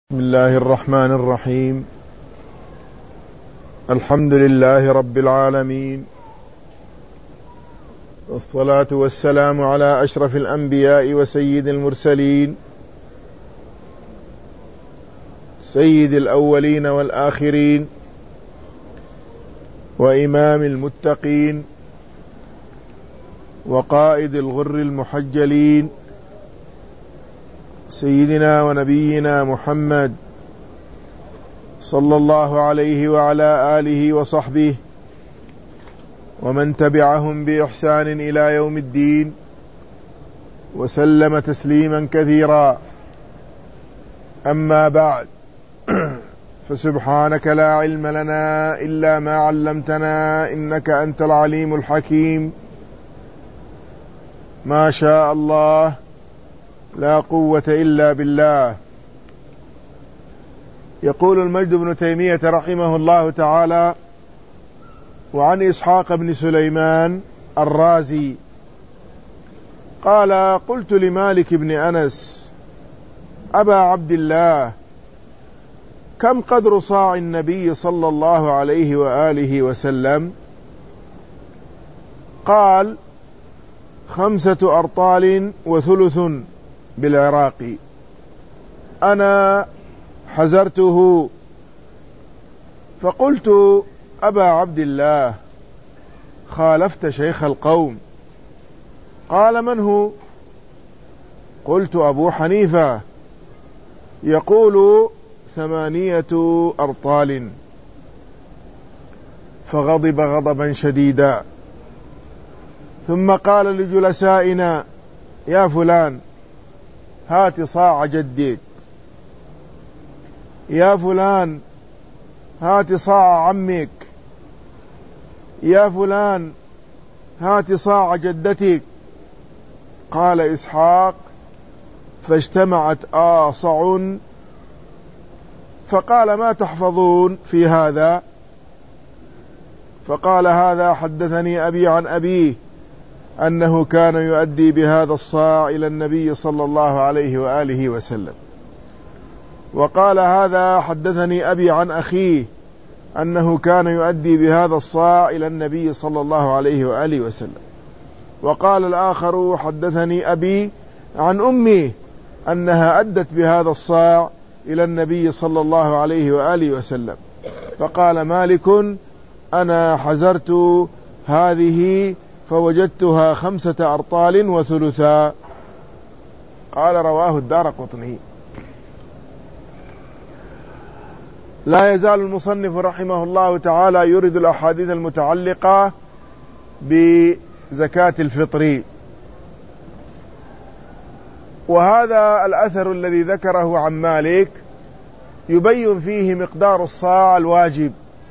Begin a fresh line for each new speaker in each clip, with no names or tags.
بسم الله الرحمن الرحيم. الحمد لله رب العالمين، والصلاة والسلام على أشرف الأنبياء وسيد المرسلين، سيد الأولين والآخرين، وإمام المتقين، وقائد الغر المحجلين، سيدنا ونبينا محمد صلى الله عليه وعلى آله وصحبه ومن تبعهم بإحسان إلى يوم الدين، وسلم تسليما كثيرا. أما بعد، فسبحانك لا علم لنا إلا ما علمتنا إنك أنت العليم الحكيم. ما شاء الله، لا قوة إلا بالله. يقول المجد بن تيمية رحمه الله تعالى: وعن إسحاق بن سليمان الرازي قال: قلت لمالك بن أنس: أبا عبد الله، كم قدر صاع النبي صلى الله عليه وآله وسلم؟ قال: 5 أرطال وثلث بالعراق. أنا حزرته، فقلت: أبا عبد الله، خالفت شيخ القوم. قال: من هو؟ قلت: أبو حنيفة، يقول 8 أرطال. فغضب غضبا شديدا، ثم قال لجلسائنا: يا فلان، هات صاع جدك. يا فلان، هات صاع عمك. يا فلان، هات صاع جدتك. قال إسحاق: فاجتمعت آصع، فقال: ما تحفظون في هذا؟ فقال: هذا حدثني أبي عن أبيه أنه كان يؤدي بهذا الصاع إلى النبي صلى الله عليه وآله وسلم. وقال: هذا حدثني أبي عن أخيه أنه كان يؤدي بهذا الصاع إلى النبي صلى الله عليه وآله وسلم. وقال الآخر: حدثني أبي عن أمي أنها أدت بهذا الصاع إلى النبي صلى الله عليه وآله وسلم. فقال مالك: أنا حزرت هذه فوجدتها 5 أرطال وثلثا. قال: رواه الدارقطني. لا يزال المصنف رحمه الله تعالى يرد الأحاديث المتعلقة بزكاة الفطر، وهذا الأثر الذي ذكره عن مالك يبين فيه مقدار الصاع الواجب،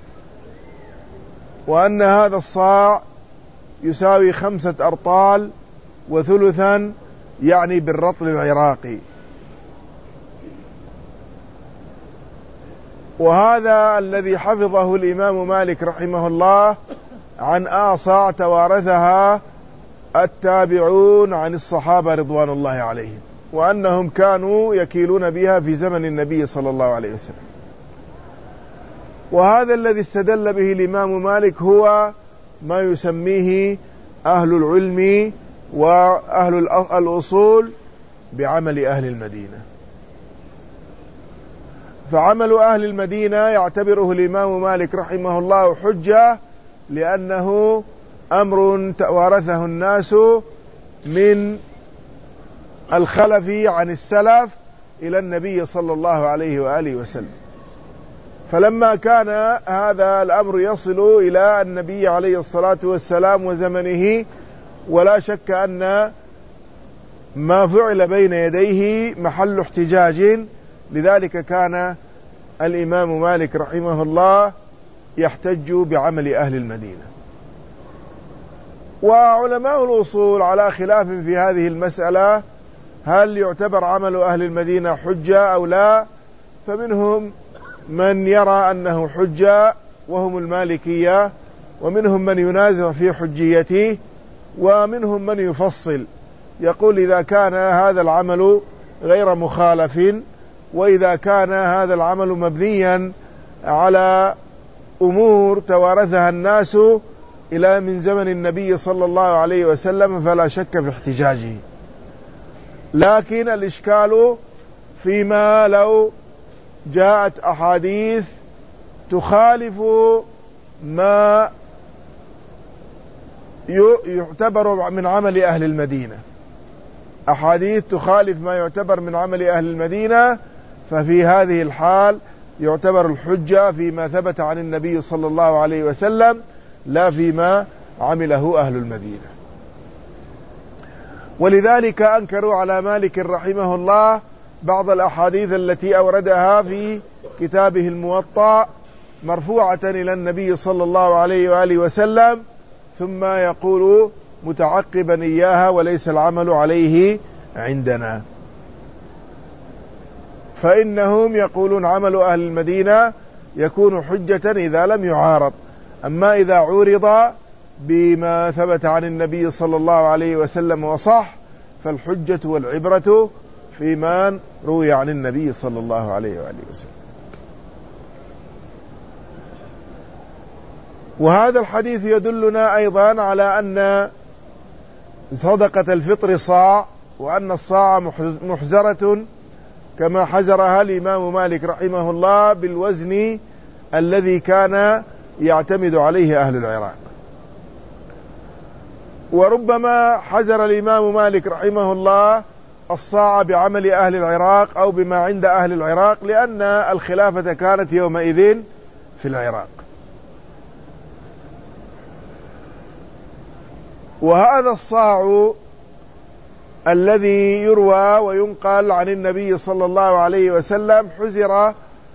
وأن هذا الصاع يساوي 5 أرطال وثلثا، يعني بالرطل العراقي. وهذا الذي حفظه الإمام مالك رحمه الله عن آصاع توارثها التابعون عن الصحابة رضوان الله عليهم، وأنهم كانوا يكيلون بها في زمن النبي صلى الله عليه وسلم. وهذا الذي استدل به الإمام مالك هو ما يسميه أهل العلم وأهل الأصول بعمل أهل المدينة. فعمل أهل المدينة يعتبره الإمام مالك رحمه الله حجة، لأنه أمر توارثه الناس من الخلف عن السلف إلى النبي صلى الله عليه وآله وسلم. فلما كان هذا الأمر يصل إلى النبي عليه الصلاة والسلام وزمنه، ولا شك أن ما فعل بين يديه محل احتجاج، لذلك كان الإمام مالك رحمه الله يحتج بعمل أهل المدينة. وعلماء الأصول على خلاف في هذه المسألة، هل يعتبر عمل أهل المدينة حجة أو لا؟ فمنهم من يرى أنه حجة وهم المالكية، ومنهم من ينازع في حجيته، ومنهم من يفصل يقول: إذا كان هذا العمل غير مخالف وإذا كان هذا العمل مبنيا على أمور توارثها الناس إلى من زمن النبي صلى الله عليه وسلم فلا شك في احتجاجه. لكن الإشكال فيما لو جاءت أحاديث تخالف ما يعتبر من عمل أهل المدينة، أحاديث تخالف ما يعتبر من عمل أهل المدينة، ففي هذه الحال يعتبر الحجة فيما ثبت عن النبي صلى الله عليه وسلم لا فيما عمله أهل المدينة. ولذلك أنكروا على مالك رحمه الله بعض الأحاديث التي أوردها في كتابه الموطأ مرفوعة إلى النبي صلى الله عليه وآله وسلم، ثم يقول متعقبا إياها وليس العمل عليه عندنا. فإنهم يقولون عمل أهل المدينة يكون حجة إذا لم يعارض، أما إذا عورض بما ثبت عن النبي صلى الله عليه وسلم وصح فالحجة والعبرة فيما روي عن النبي صلى الله عليه وآله وسلم. وهذا الحديث يدلنا أيضا على أن صدقة الفطر صاع، وأن الصاع محزرة كما حزرها الإمام مالك رحمه الله بالوزن الذي كان يعتمد عليه أهل العراق. وربما حزر الإمام مالك رحمه الله الصاع بعمل أهل العراق أو بما عند أهل العراق، لأن الخلافة كانت يومئذ في العراق. وهذا الصاع الذي يروى وينقل عن النبي صلى الله عليه وسلم حزر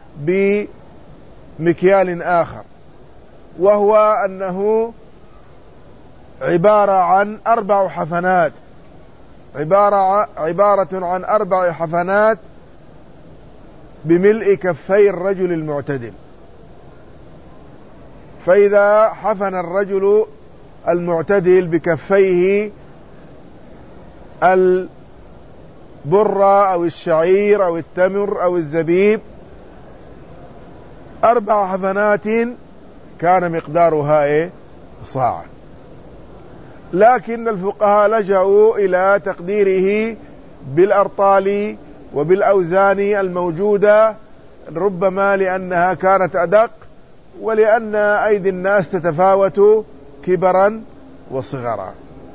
بمكيال آخر، وهو أنه عبارة عن 4 حفنات، عبارة عن 4 حفنات بملء كفي الرجل المعتدل. فإذا حفن الرجل المعتدل بكفيه البر أو الشعير أو التمر أو الزبيب 4 حفنات كان مقدارها صاع. لكن الفقهاء لجأوا إلى تقديره بالأرطال وبالأوزان الموجودة، ربما لأنها كانت أدق، ولأن أيدي الناس تتفاوت كبرا وصغرا.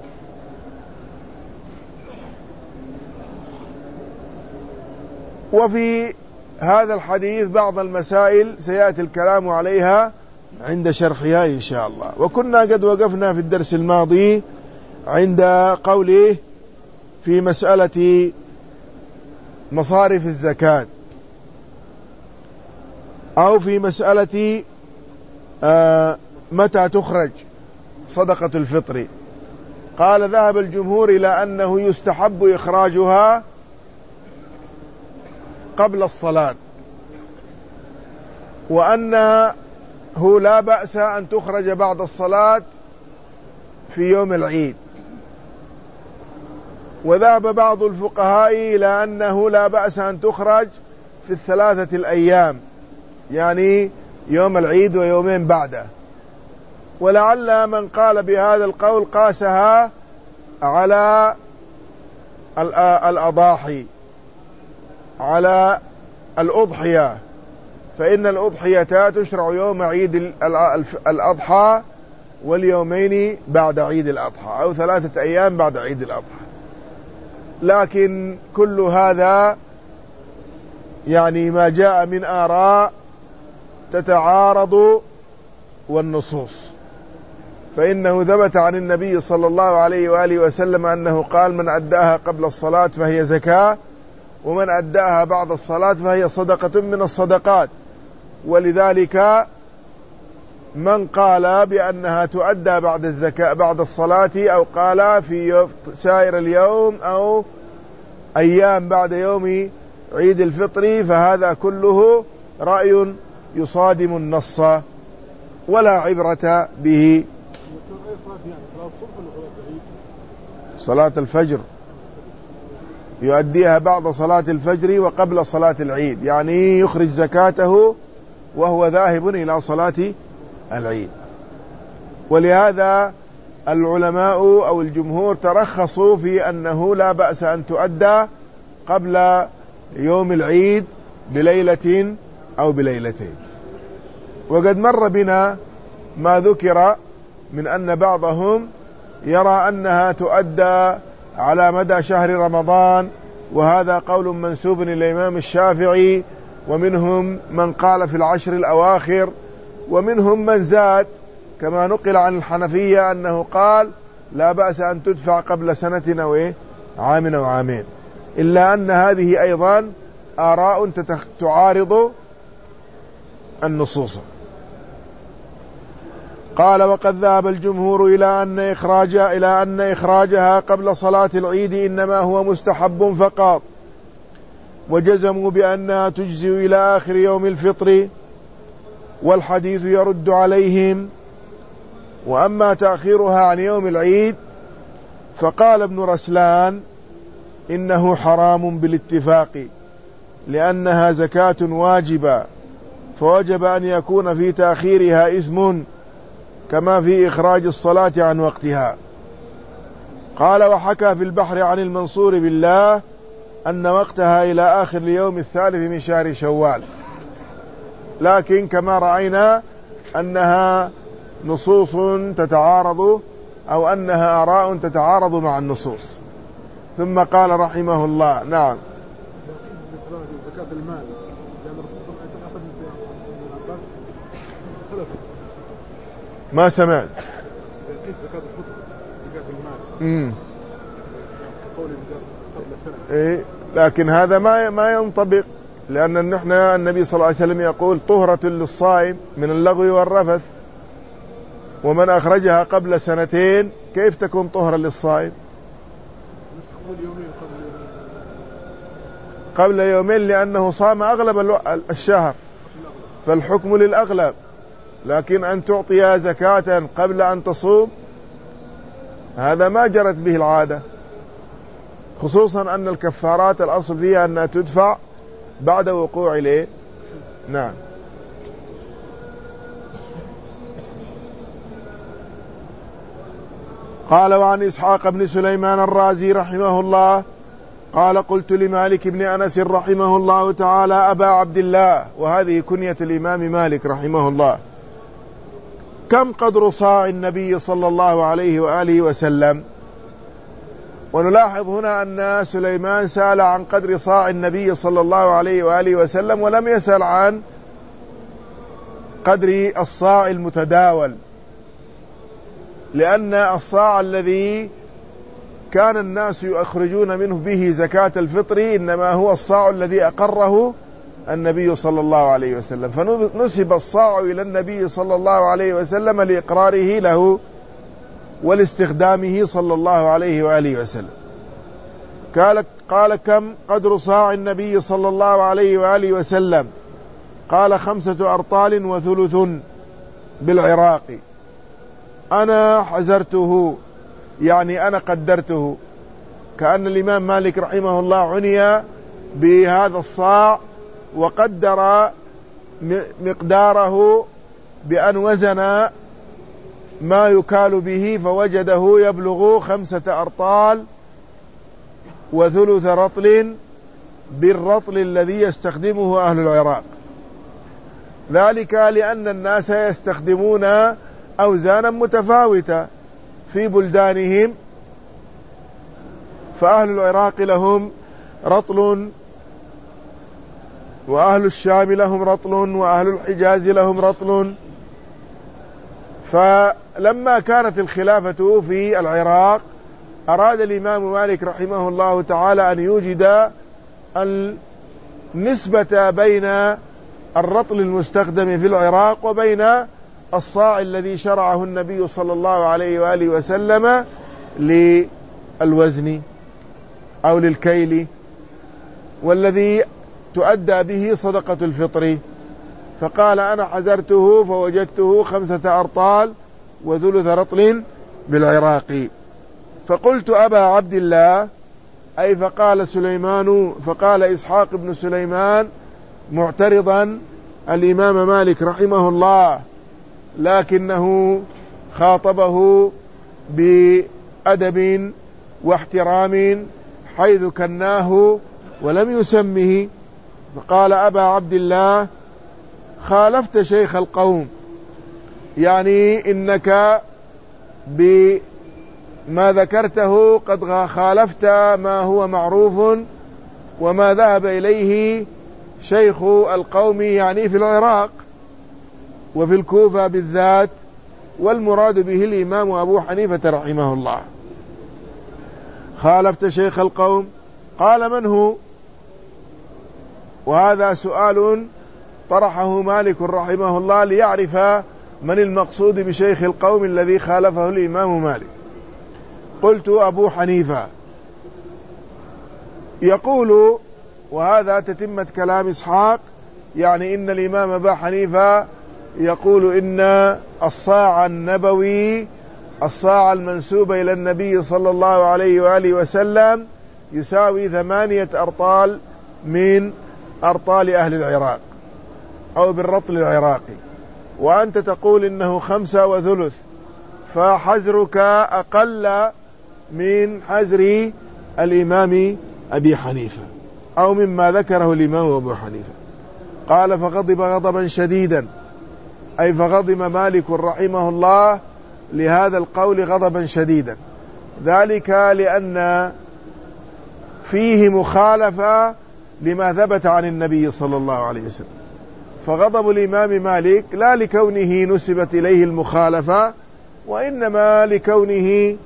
وفي هذا الحديث بعض المسائل سيأتي الكلام عليها عند شرحها إن شاء الله. وكنا قد وقفنا في الدرس الماضي عند قوله في مسألة مصارف الزكاة، أو في مسألة متى تخرج صدقة الفطر. قال ذهب الجمهور إلى أنه يستحب إخراجها قبل الصلاة، وأنه لا بأس أن تخرج بعد الصلاة في يوم العيد. وذهب بعض الفقهاء إلى أنه لا بأس أن تخرج في 3 الأيام، يعني يوم العيد ويومين بعده. ولعل من قال بهذا القول قاسها على الأضاحي، على الأضحية، فإن الأضحية تشرع يوم عيد الأضحى واليومين بعد عيد الأضحى، أو 3 أيام بعد عيد الأضحى. لكن كل هذا يعني ما جاء من آراء تتعارض والنصوص. فإنه ثبت عن النبي صلى الله عليه وآله وسلم أنه قال: من أداها قبل الصلاة فهي زكاة، ومن أداها بعد الصلاة فهي صدقة من الصدقات. ولذلك من قال بأنها تؤدى بعد الزكاة بعد الصلاة، أو قال في سائر اليوم أو أيام بعد يوم عيد الفطر، فهذا كله رأي يصادم النص ولا عبرة به. صلاة الفجر يؤديها بعد صلاة الفجر وقبل صلاة العيد، يعني يخرج زكاته وهو ذاهب إلى صلاة العيد. ولهذا العلماء أو الجمهور ترخصوا في أنه لا بأس أن تؤدى قبل يوم العيد بليلة أو بليلتين. وقد مر بنا ما ذكر من أن بعضهم يرى أنها تؤدى على مدى شهر رمضان، وهذا قول منسوب إلى الإمام الشافعي، ومنهم من قال في العشر الأواخر، ومنهم من زاد كما نقل عن الحنفية أنه قال لا بأس أن تدفع قبل سنة أو عام أو عامين، إلا أن هذه أيضا آراء تعارض النصوص. قال وقد ذهب الجمهور إلى أن إخراجها قبل صلاة العيد إنما هو مستحب فقط، وجزموا بأنها تجزي إلى آخر يوم الفطر، والحديث يرد عليهم. وأما تأخيرها عن يوم العيد فقال ابن رسلان إنه حرام بالاتفاق، لأنها زكاة واجبة، فوجب أن يكون في تأخيرها إثم كما في إخراج الصلاة عن وقتها. قال وحكى في البحر عن المنصور بالله أن وقتها إلى آخر اليوم الثالث من شهر شوال، لكن كما رأينا أنها نصوص تتعارض أو أنها آراء تتعارض مع النصوص. ثم قال رحمه الله نعم
زكاة المال، لأن الرسول أخذ
ما سمعت
زكاة الفطر زكاة المال قبل سنة.
إيه، لكن هذا ما ينطبق، لأن نحن النبي صلى الله عليه وسلم يقول طهرة للصائم من اللغو والرفث، ومن أخرجها قبل سنتين كيف تكون طهرة للصائم؟ قبل يومين لأنه صام أغلب الشهر، فالحكم للأغلب. لكن أن تعطيها زكاة قبل أن تصوم هذا ما جرت به العادة، خصوصا أن الكفارات الأصل فيها أنها تدفع بعد وقوع ليه. نعم. قال وعن إسحاق بن سليمان الرازي رحمه الله قال قلت لمالك بن أنس رحمه الله تعالى أبا عبد الله، وهذه كنية الإمام مالك رحمه الله، كم قدر صاع النبي صلى الله عليه وآله وسلم؟ ونلاحظ هنا أن سليمان سأل عن قدر صاع النبي صلى الله عليه وآله وسلم، ولم يسأل عن قدر الصاع المتداول، لأن الصاع الذي كان الناس يخرجون منه به زكاة الفطر إنما هو الصاع الذي أقره النبي صلى الله عليه وسلم، فنسب الصاع إلى النبي صلى الله عليه وسلم لإقراره له ولاستخدامه صلى الله عليه وآله وسلم. قال كم قدر صاع النبي صلى الله عليه وآله وسلم؟ قال 5 أرطال وثلث بالعراق. أنا حزرته، يعني أنا قدرته، كأن الإمام مالك رحمه الله عني بهذا الصاع وقدر مقداره بأن وزن ما يكال به فوجده يبلغ 5 أرطال وثلث رطل بالرطل الذي يستخدمه أهل العراق، ذلك لأن الناس يستخدمون أوزانا متفاوتة في بلدانهم، فأهل العراق لهم رطل، وأهل الشام لهم رطل، وأهل الحجاز لهم رطل. فلما كانت الخلافة في العراق أراد الإمام مالك رحمه الله تعالى أن يوجد النسبة بين الرطل المستخدم في العراق وبين الصاع الذي شرعه النبي صلى الله عليه وآله وسلم للوزن أو للكيل، والذي تؤدى به صدقة الفطر. فقال أنا حزرته فوجدته 5 أرطال وثلث رطل بالعراق. فقلت أبا عبد الله، أي فقال إسحاق بن سليمان معترضا الإمام مالك رحمه الله، لكنه خاطبه بأدب واحترام حيث كناه ولم يسمه، فقال: أبا عبد الله، خالفت شيخ القوم، يعني إنك بما ذكرته قد خالفت ما هو معروف وما ذهب إليه شيخ القوم، يعني في العراق وفي الكوفة بالذات، والمراد به الإمام أبو حنيفة رحمه الله. خالفت شيخ القوم، قال: من هو؟ وهذا سؤال طرحه مالك رحمه الله ليعرف من المقصود بشيخ القوم الذي خالفه الإمام مالك. قلت: أبو حنيفة. يقول، وهذا تتمة كلام إسحاق، يعني إن الإمام أبا حنيفة يقول إن الصاع النبوي، الصاع المنسوب إلى النبي صلى الله عليه وآله وسلم، يساوي 8 أرطال من أرطال أهل العراق أو بالرطل العراقي، وأنت تقول إنه 5 وثلث، فحزرك أقل من حزر الإمام أبي حنيفة أو مما ذكره الإمام أبو حنيفة. قال: فغضب غضبا شديدا، أي فغضب مالك رحمه الله لهذا القول غضبا شديدا، ذلك لأن فيه مخالفة لما ثبت عن النبي صلى الله عليه وسلم. فغضب الإمام مالك لا لكونه نسبت إليه المخالفة، وإنما لكونه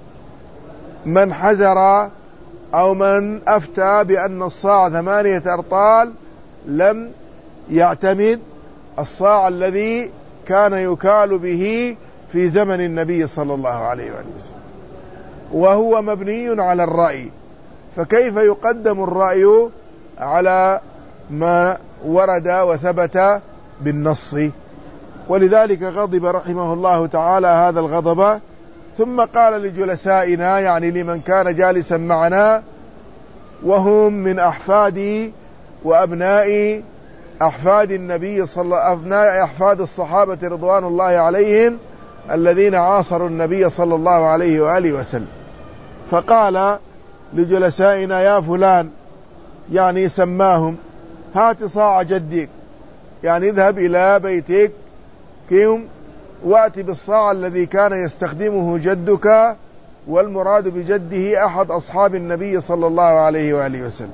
من حزر أو من أفتى بأن الصاع 8 أرطال لم يعتمد الصاع الذي كان يكال به في زمن النبي صلى الله عليه وسلم، وهو مبني على الرأي، فكيف يقدم الرأي على ما ورد وثبت بالنص؟ ولذلك غضب رحمه الله تعالى هذا الغضب، ثم قال لجلسائنا، يعني لمن كان جالسا معنا، وهم من أحفاد وأبناء أحفاد النبي أبناء أحفاد الصحابة رضوان الله عليهم الذين عاصروا النبي صلى الله عليه وآله وسلم. فقال لجلسائنا: يا فلان، يعني سماهم، هات صاع جدك، يعني اذهب إلى بيتك كيوم وأتي بالصاع الذي كان يستخدمه جدك، والمراد بجده أحد أصحاب النبي صلى الله عليه وآله وسلم،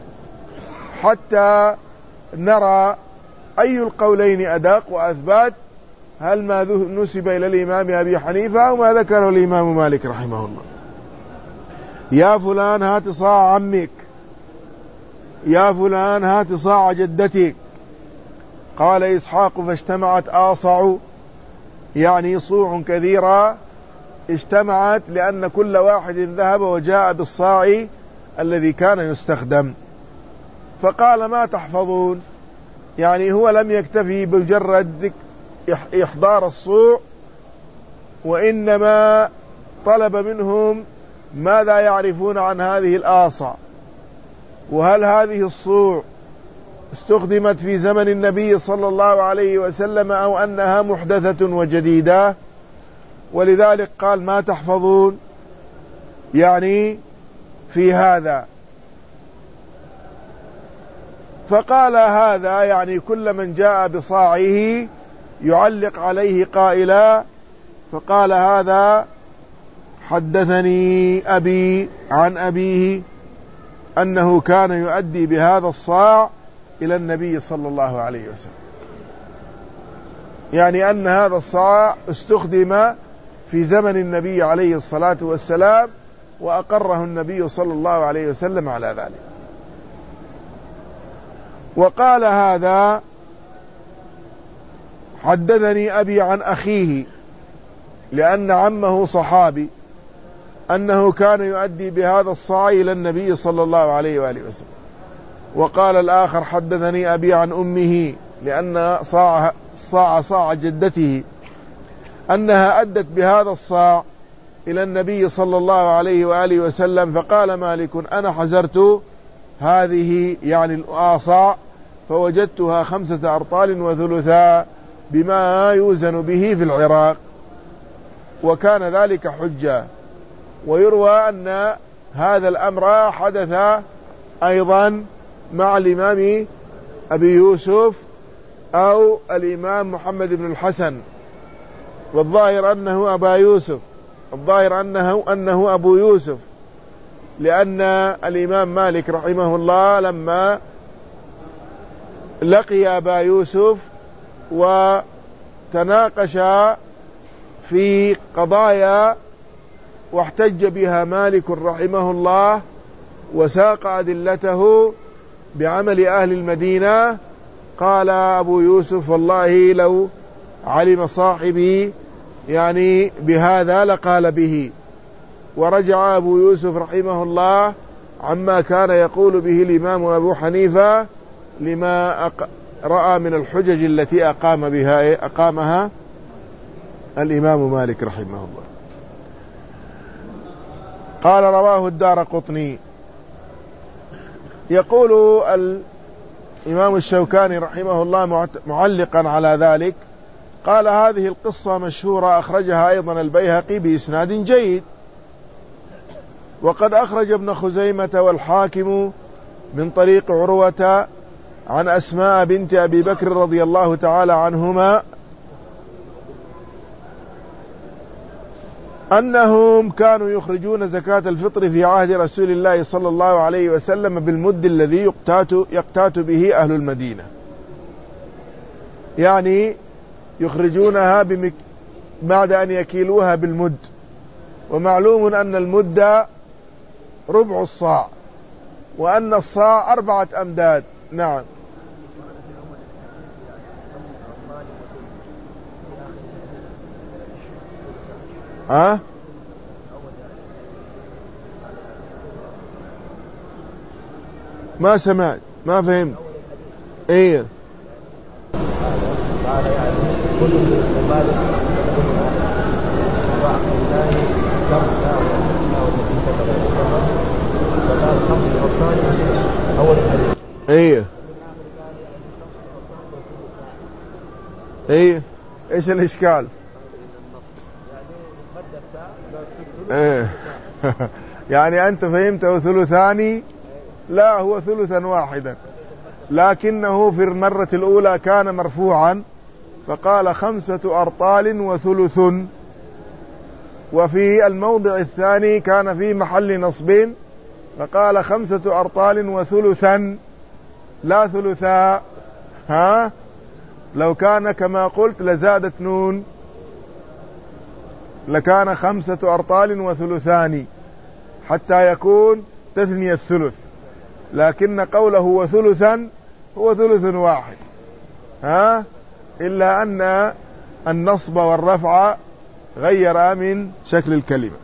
حتى نرى أي القولين أدق وأثبت، هل ما نسب إلى الإمام أبي حنيفة أو ما ذكره الإمام مالك رحمه الله. يا فلان، هات صاع عمك، يا فلان، هات صاع جدتك. قال إسحاق: فاجتمعت آصع، يعني صوع كثيرة اجتمعت، لأن كل واحد ذهب وجاء بالصاع الذي كان يستخدم. فقال: ما تحفظون؟ يعني هو لم يكتفي بمجرد إحضار الصوع، وإنما طلب منهم ماذا يعرفون عن هذه الآصع، وهل هذه الصوع استخدمت في زمن النبي صلى الله عليه وسلم أو أنها محدثة وجديدة. ولذلك قال: ما تحفظون، يعني في هذا. فقال هذا يعني كل من جاء بصاعه يعلق عليه قائلا. فقال: هذا حدثني أبي عن أبيه أنه كان يؤدي بهذا الصاع إلى النبي صلى الله عليه وسلم، يعني أن هذا الصاع استخدم في زمن النبي عليه الصلاة والسلام، وأقره النبي صلى الله عليه وسلم على ذلك. وقال: هذا حدثني أبي عن أخيه، لأن عمه صحابي، أنه كان يؤدي بهذا الصاع إلى النبي صلى الله عليه وآله وسلم. وقال الآخر: حدثني أبي عن أمه، لأن صاع جدته أنها أدت بهذا الصاع إلى النبي صلى الله عليه وآله وسلم، فقال مالك: أنا حزرت هذه يعني الآصاع فوجدتها 5 أرطال وثلثا بما يوزن به في العراق، وكان ذلك حجة. ويروى أن هذا الأمر حدث أيضا مع الإمام أبي يوسف أو الإمام محمد بن الحسن، والظاهر أنه أبا يوسف، الظاهر أنه أبو يوسف، لأن الإمام مالك رحمه الله لما لقي أبا يوسف وتناقش في قضايا واحتج بها مالك رحمه الله وساق أدلته بعمل أهل المدينة، قال أبو يوسف: والله لو علم صاحبي يعني بهذا لقال به. ورجع أبو يوسف رحمه الله عما كان يقول به الإمام أبو حنيفة لما رأى من الحجج التي أقامها الإمام مالك رحمه الله. قال: رواه الدارقطني. يقول الإمام الشوكاني رحمه الله معلقا على ذلك، قال: هذه القصة مشهورة، أخرجها أيضا البيهقي بإسناد جيد، وقد أخرج ابن خزيمة والحاكم من طريق عروة عن أسماء بنت أبي بكر رضي الله تعالى عنهما أنهم كانوا يخرجون زكاة الفطر في عهد رسول الله صلى الله عليه وسلم بالمد الذي يقتات به أهل المدينة، يعني يخرجونها بعد أن يكيلوها بالمد، ومعلوم أن المد ربع الصاع، وأن الصاع 4 أمداد. نعم. ما سمعت، ما فهمت. ايه ايه ايه ايش الاشكال؟ ايه يعني انت فهمته ثلثان؟ لا، هو ثلثا واحدا، لكنه في المرة الاولى كان مرفوعا فقال 5 أرطال وثلث، وفي الموضع الثاني كان في محل نصب فقال 5 أرطال وثلثا لا ثلثا. لو كان كما قلت لزادت نون، لكان 5 أرطال وثلثان حتى يكون تثنية الثلث، لكن قوله وثلثا هو ثلث واحد، إلا أن النصب والرفع غير من شكل الكلمة.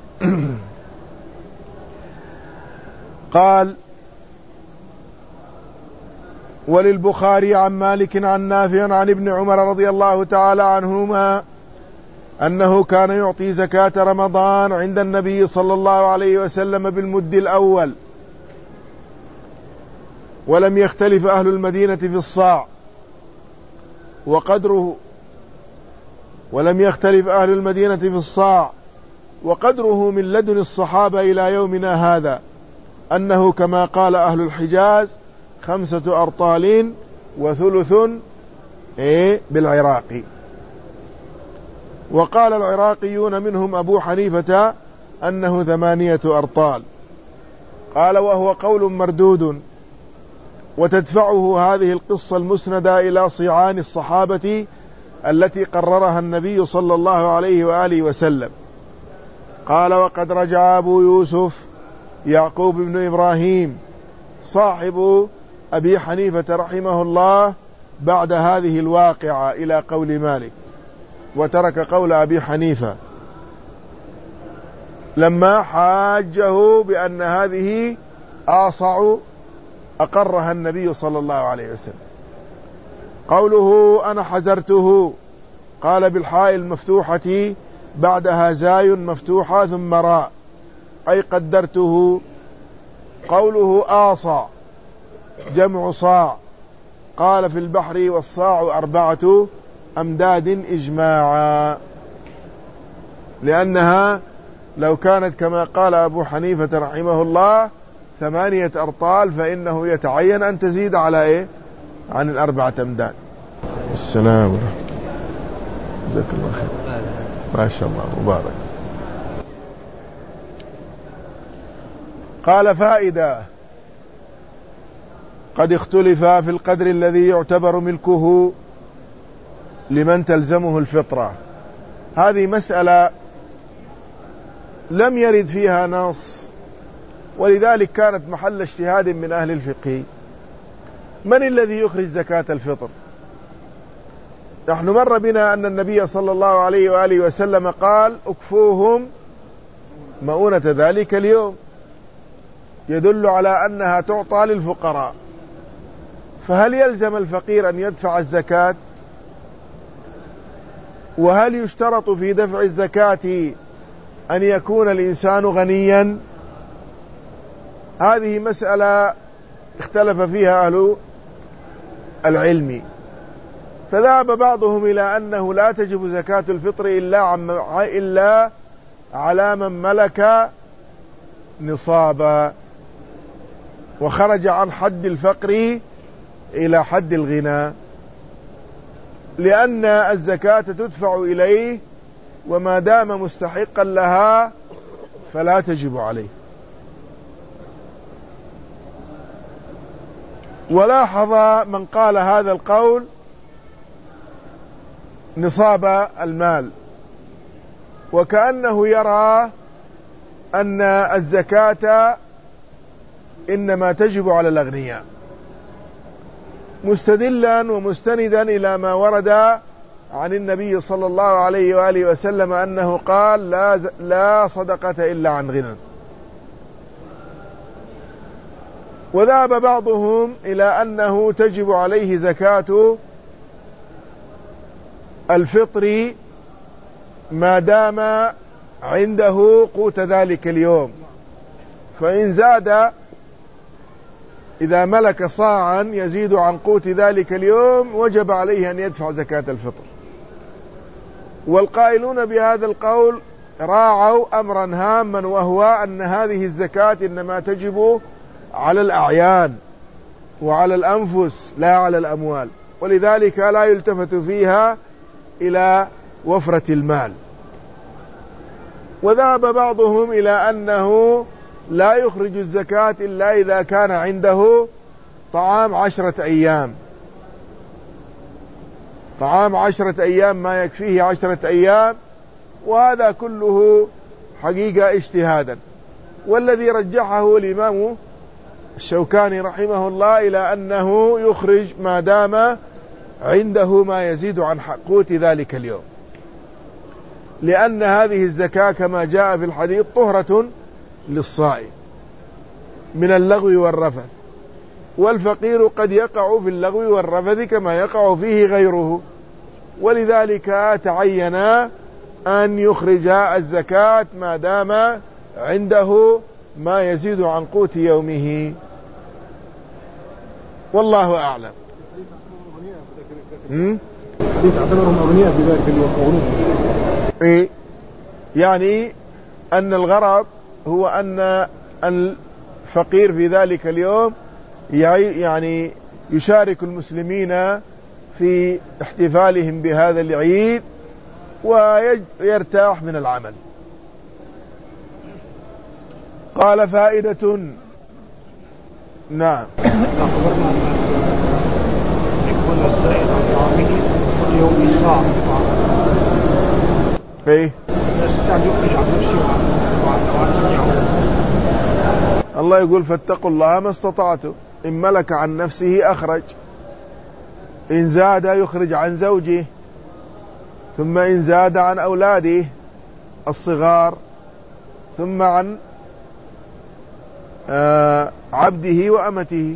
قال: وللبخاري عن مالك عن نافع عن ابن عمر رضي الله تعالى عنهما أنه كان يعطي زكاة رمضان عند النبي صلى الله عليه وسلم بالمد الأول، ولم يختلف أهل المدينة في الصاع وقدره، وقدره من لدن الصحابة إلى يومنا هذا أنه كما قال أهل الحجاز 5 أرطال وثلث بالعراق. وقال العراقيون منهم أبو حنيفة أنه 8 أرطال. قال: وهو قول مردود، وتدفعه هذه القصة المسندة إلى صيعان الصحابة التي قررها النبي صلى الله عليه وآله وسلم. قال: وقد رجع أبو يوسف يعقوب بن إبراهيم صاحب أبي حنيفة رحمه الله بعد هذه الواقعة إلى قول مالك، وترك قول أبي حنيفة لما حاجه بأن هذه آصع أقرها النبي صلى الله عليه وسلم. قوله: أنا حزرته، قال بالحاء المفتوحة بعدها زاي مفتوحة ثم راء، أي قدرته. قوله آصى جمع صاع، قال في البحر والصاع 4 أمداد إجماعا، لأنها لو كانت كما قال أبو حنيفة رحمه الله 8 أرطال فإنه يتعين أن تزيد على إيه؟ عن 4 أمداد. السلام ورحمة الله. جزاك الله خير. ما شاء الله مبارك. قال فائدة: قد اختلف في القدر الذي يعتبر ملكه لمن تلزمه الفطرة. هذه مسألة لم يرد فيها نص، ولذلك كانت محل اجتهاد من أهل الفقه. من الذي يخرج زكاة الفطر؟ نحن مر بنا أن النبي صلى الله عليه وآله وسلم قال: اكفوهم مؤونة ذلك اليوم، يدل على أنها تعطى للفقراء. فهل يلزم الفقير أن يدفع الزكاة؟ وهل يشترط في دفع الزكاة أن يكون الإنسان غنيا؟ هذه مسألة اختلف فيها أهل العلم، فذهب بعضهم إلى أنه لا تجب زكاة الفطر إلا على من ملك نصابا وخرج عن حد الفقر إلى حد الغنى، لأن الزكاة تدفع إليه وما دام مستحقا لها فلا تجب عليه. ولاحظ من قال هذا القول نصاب المال، وكأنه يرى أن الزكاة إنما تجب على الأغنياء، مستدلا ومستندا إلى ما ورد عن النبي صلى الله عليه وآله وسلم أنه قال: لا صدقة إلا عن غنى. وذهب بعضهم إلى أنه تجب عليه زكاة الفطر ما دام عنده قوت ذلك اليوم، فإن زاد، إذا ملك صاعا يزيد عن قوت ذلك اليوم وجب عليه أن يدفع زكاة الفطر. والقائلون بهذا القول راعوا أمرا هاما، وهو أن هذه الزكاة إنما تجب على الأعيان وعلى الأنفس لا على الأموال، ولذلك لا يلتفت فيها إلى وفرة المال. وذهب بعضهم إلى أنه لا يخرج الزكاة إلا إذا كان عنده طعام 10 أيام، طعام 10 أيام ما يكفيه 10 أيام، وهذا كله حقيقة اجتهادا. والذي رجحه الإمام الشوكاني رحمه الله إلى أنه يخرج ما دام عنده ما يزيد عن قوت ذلك اليوم، لأن هذه الزكاة كما جاء في الحديث طهرة للصائم من اللغو والرفث، والفقير قد يقع في اللغو والرفث كما يقع فيه غيره، ولذلك تعين أن يخرج الزكاة ما دام عنده ما يزيد عن قوت يومه، والله أعلم.
تعتبرهم أغنياء في ذلك اليوم؟
إيه؟ يعني أن الغرض هو أن الفقير في ذلك اليوم يعني يشارك المسلمين في احتفالهم بهذا العيد ويرتاح من العمل. قال فائدة. نعم. ايه الله يقول: فاتقوا الله ما استطعتم، إن ملك عن نفسه أخرج، إن زاد يخرج عن زوجه، ثم إن زاد عن أولاده الصغار، ثم عن عبده وأمته،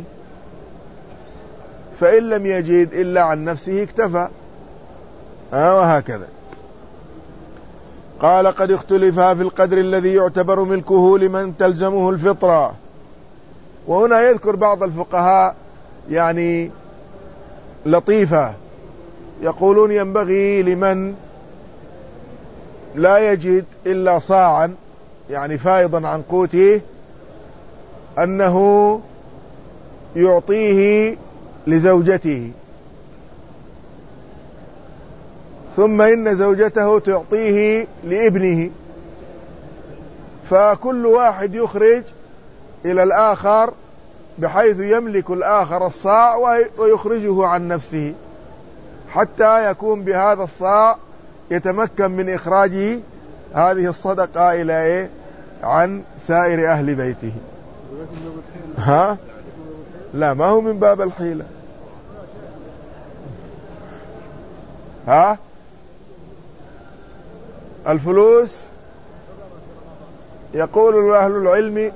فإن لم يجد إلا عن نفسه اكتفى، وهكذا. قال قد اختلف في القدر الذي يعتبر ملكه لمن تلزمه الفطرة. وهنا يذكر بعض الفقهاء يعني لطيفة، يقولون ينبغي لمن لا يجد إلا صاعا يعني فائضا عن قوته أنه يعطيه لزوجته، ثم إن زوجته تعطيه لابنه، فكل واحد يخرج إلى الآخر بحيث يملك الآخر الصاع ويخرجه عن نفسه، حتى يكون بهذا الصاع يتمكن من إخراج هذه الصدقة إلى عن سائر أهل بيته. ها؟ لا، ما هو من باب الحيلة. ها؟ الفلوس يقول أهل العلم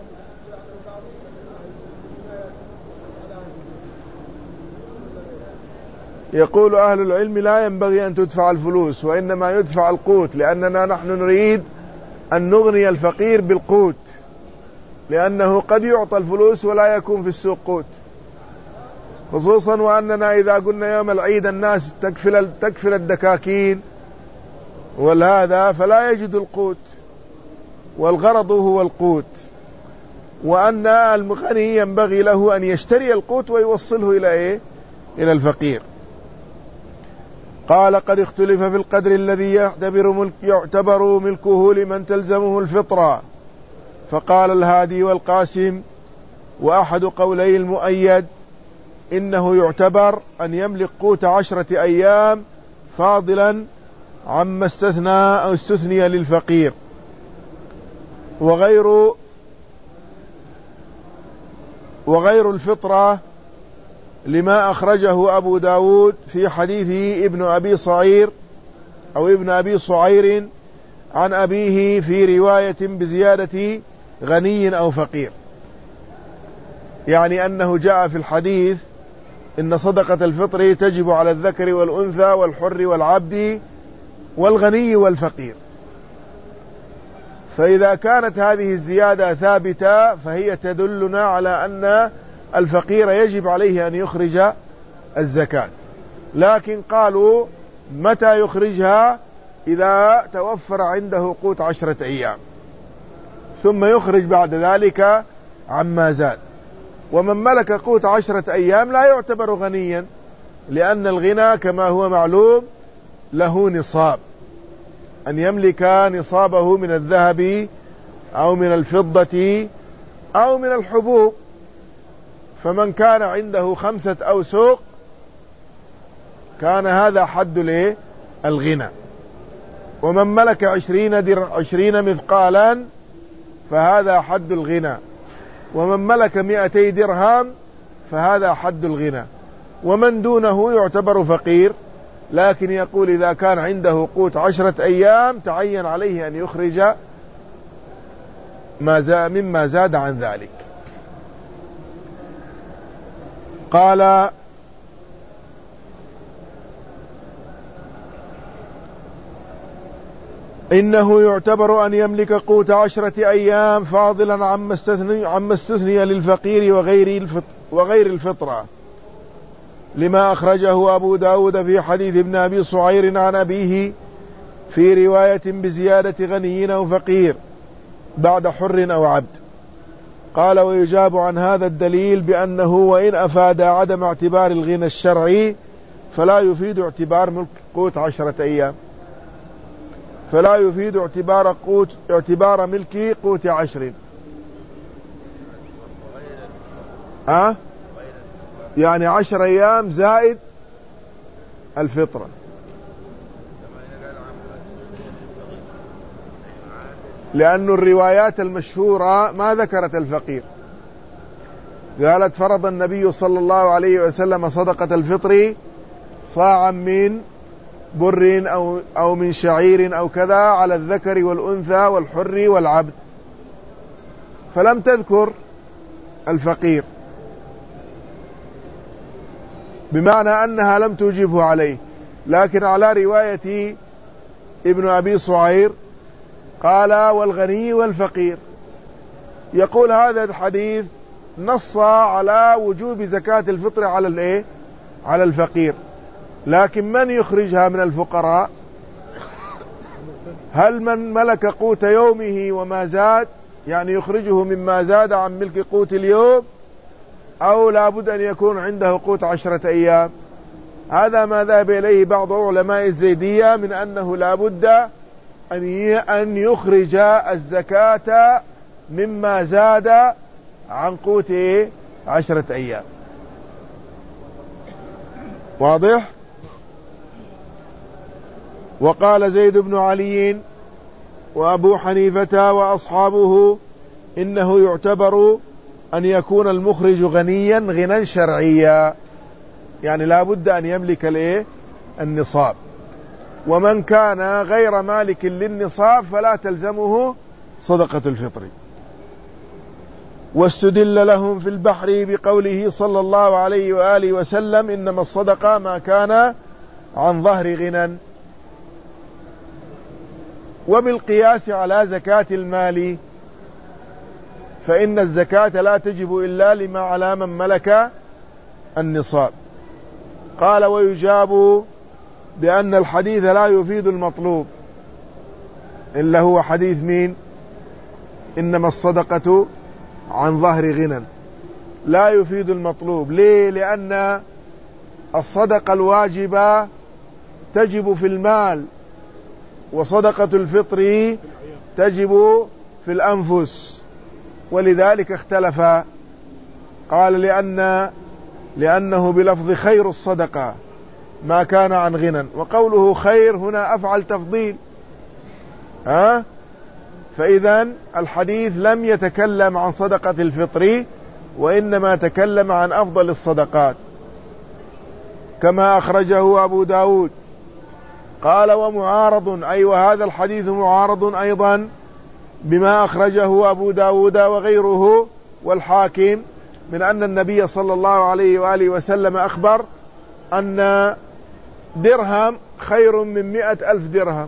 لا ينبغي أن تدفع الفلوس، وإنما يدفع القوت، لأننا نحن نريد أن نغني الفقير بالقوت، لأنه قد يعطى الفلوس ولا يكون في السوق قوت، خصوصا وأننا إذا قلنا يوم العيد الناس تكفل الدكاكين والهذا فلا يجد القوت، والغرض هو القوت، وأن المغني ينبغي له أن يشتري القوت ويوصله إلى الفقير. قال قد اختلف في القدر الذي يعتبر ملكه لمن تلزمه الفطرة، فقال الهادي والقاسم وأحد قولي المؤيد إنه يعتبر أن يملك قوت 10 أيام فاضلا عما استثنى أو استثني للفقير، وغير الفطرة لما أخرجه أبو داود في حديث ابن أبي صعير عن أبيه في رواية بزيادة غني أو فقير، يعني أنه جاء في الحديث إن صدقة الفطر تجب على الذكر والأنثى والحر والعبد والغني والفقير، فإذا كانت هذه الزيادة ثابتة فهي تدلنا على أن الفقير يجب عليه أن يخرج الزكاة، لكن قالوا متى يخرجها؟ إذا توفر عنده قوت 10 أيام، ثم يخرج بعد ذلك عما زاد. ومن ملك قوت 10 أيام لا يعتبر غنيا، لأن الغنى كما هو معلوم له نصاب، أن يملك نصابه من الذهب أو من الفضة أو من الحبوب، فمن كان عنده 5 أوسق كان هذا حد الغنى، ومن ملك 20 مثقالا فهذا حد الغنى، ومن ملك 200 درهم فهذا حد الغنى، ومن دونه يعتبر فقير، لكن يقول إذا كان عنده قوت 10 أيام تعين عليه أن يخرج مما زاد عن ذلك. قال إنه يعتبر أن يملك قوت 10 أيام فاضلا عما استثني للفقير وغير الفطرة، لما أخرجه أبو داود في حديث ابن أبي صعير عن أبيه في رواية بزيادة غني أو فقير بعد حر أو عبد. قال ويجاب عن هذا الدليل بأنه وإن أفاد عدم اعتبار الغنى الشرعي فلا يفيد اعتبار ملك قوت 10 أيام، فلا يفيد اعتبار ملك قوت 10. يعني 10 أيام زائد الفطرة. لأن الروايات المشهورة ما ذكرت الفقير، قالت فرض النبي صلى الله عليه وسلم صدقة الفطر صاعا من بر أو من شعير أو كذا على الذكر والأنثى والحر والعبد، فلم تذكر الفقير، بمعنى أنها لم توجبه عليه. لكن على رواية ابن أبي صعير قال والغني والفقير. يقول هذا الحديث نص على وجوب زكاة الفطر على الفقير، لكن من يخرجها من الفقراء؟ هل من ملك قوت يومه وما زاد، يعني يخرجه مما زاد عن ملك قوت اليوم، أو لابد أن يكون عنده قوت 10 أيام؟ هذا ما ذهب إليه بعض علماء الزيدية من أنه لابد أن يخرج الزكاة مما زاد عن قوت 10 أيام. واضح؟ وقال زيد بن علي وأبو حنيفة وأصحابه إنه يعتبر أن يكون المخرج غنيا غنى شرعيا، يعني لا بد أن يملك النصاب، ومن كان غير مالك للنصاب فلا تلزمه صدقة الفطر. واستدل لهم في البحر بقوله صلى الله عليه وآله وسلم إنما الصدقة ما كان عن ظهر غنى، وبالقياس على زكاة المال، فإن الزكاة لا تجب إلا لما على من ملك النصاب. قال ويجاب بأن الحديث لا يفيد المطلوب، إلا هو حديث مين؟ إنما الصدقة عن ظهر غنى، لا يفيد المطلوب. ليه؟ لأن الصدقة الواجبة تجب في المال، وصدقة الفطر تجب في الأنفس، ولذلك اختلف. قال لأنه بلفظ خير الصدقة ما كان عن غنى، وقوله خير هنا أفعل تفضيل، فإذا الحديث لم يتكلم عن صدقة الفطر، وإنما تكلم عن أفضل الصدقات، كما أخرجه أبو داود. قال ومعارض، أي وهذا الحديث معارض أيضا بما أخرجه أبو داود وغيره والحاكم من أن النبي صلى الله عليه وآله وسلم أخبر أن درهم خير من 100,000 درهم،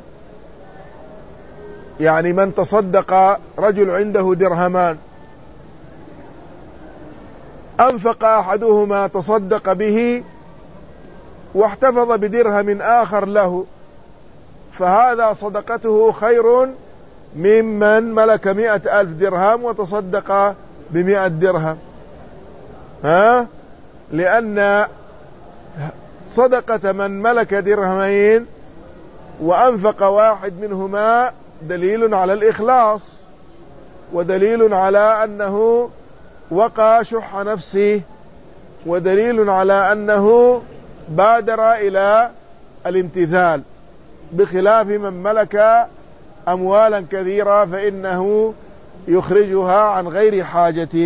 يعني من تصدق، رجل عنده درهمان أنفق أحدهما تصدق به واحتفظ بدرهم آخر له، فهذا صدقته خير ممن ملك 100,000 درهم وتصدق ب100 درهم، لأن صدقة من ملك درهمين وأنفق واحد منهما دليل على الإخلاص، ودليل على أنه وقى شح نفسه، ودليل على أنه بادر إلى الامتثال، بخلاف من ملك أموالا كثيرة فإنه يخرجها عن غير حاجة.